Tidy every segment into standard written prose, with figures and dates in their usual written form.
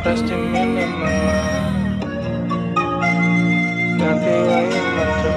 Прости меня, мама. Напиваю мантру.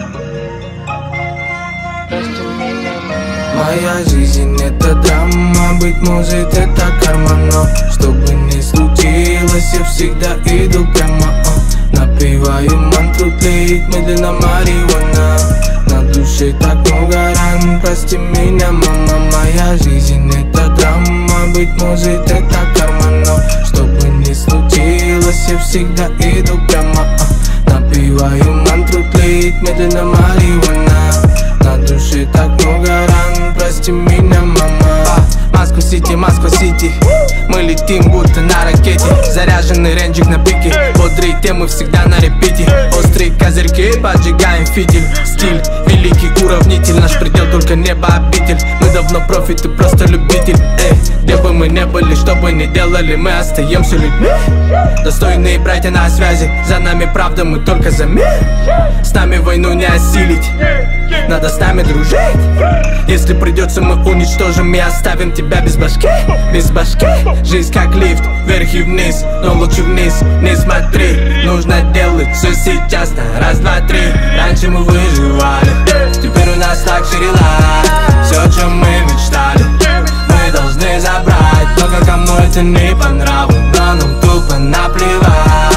Прости меня, мама. Моя жизнь это драма, быть может это карма, но что бы ни случилось, я всегда иду прямо. Напиваю мантру, тлеет медленно марихуана. На душе так много ран, прости меня, мама. Моя жизнь это драма, быть может это карма, но что бы ни случилось, я всегда иду прямо. Напиваю мантру, тлеет медленно марихуана. На душе так много ран, прости меня, мама. Москва-Сити, Москва-Сити, мы летим будто на ракете. Заряженный ренджик на пике, бодрые темы всегда на репите. Острые козырьки, поджигаем фитиль. Стиль, великий уравнитель, наш предел только небо обитель. Мы давно профи, ты просто любитель. Где бы мы не были, что бы ни делали, мы остаемся людьми. Достойные братья на связи, за нами правда, мы только за мир. С нами войну не осилить, надо с нами дружить. Если придется, мы уничтожим и оставим тебя без башки. Без башки, жизнь как лифт, вверх и вниз, но лучше вниз не смотри. Нужно делать все сейчас на раз, два, три. Раньше мы выживали, теперь у нас лакшери лайф. Все, о чем мы мечтали, мы должны забрать. Только кому это не по нраву, но нам тупо наплевать.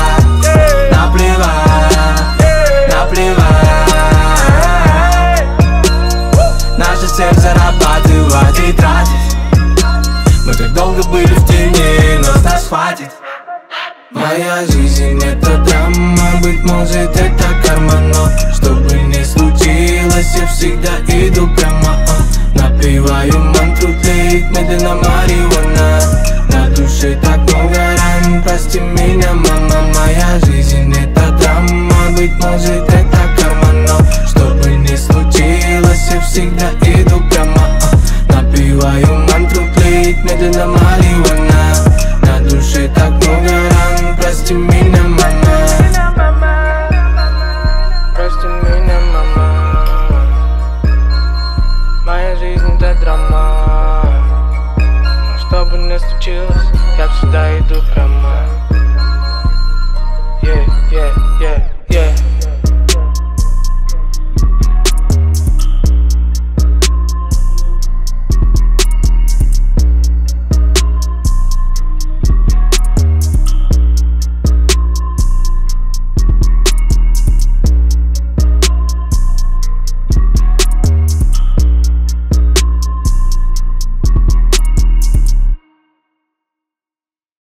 Наше сердце зарабатывать и тратить. Мы так долго были в тени, но с нас хватит. Моя жизнь это драма, быть может это карма, но что бы ни случилось, я всегда иду прямо. Напиваю мантру, тлеет медленно марихуана. На душе так много ран, прости меня, мама. Моя жизнь это драма, быть может это карма, но что бы ни случилось, я всегда иду прямо. Напиваю мантру, тлеет медленно марихуана.